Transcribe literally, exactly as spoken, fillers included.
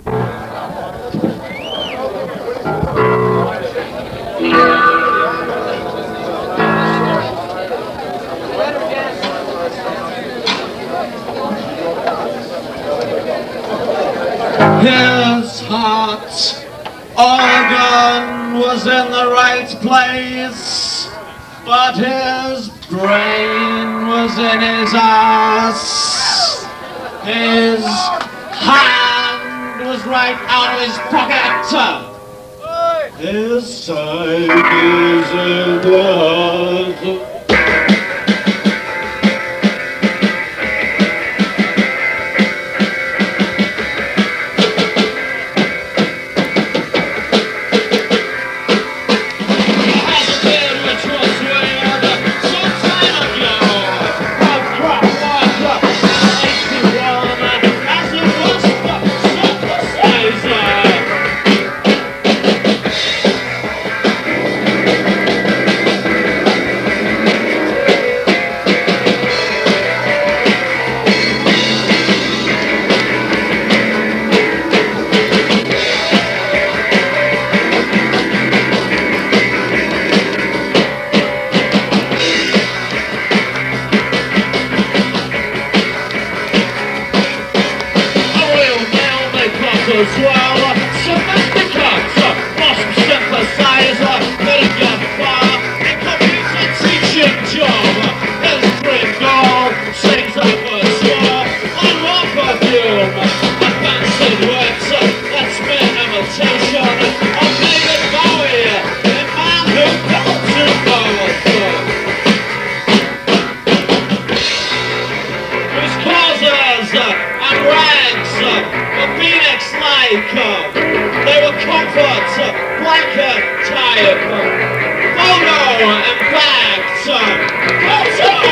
His heart organ was in the right place, but his brain was in his ass. His hand was right out of his pocket. His side is in the heart. As well, sophisticator, lost synthesizer, couldn't get far, and computer teaching job. His dream goal sings up a score on raw perfume, a fancied works, that's mere imitation of David Bowie, the man who got to powerful. Whose causes and rags were Phoenix like, uh, they were comfort, uh, blanket type, uh, photo and fact, uh, photo.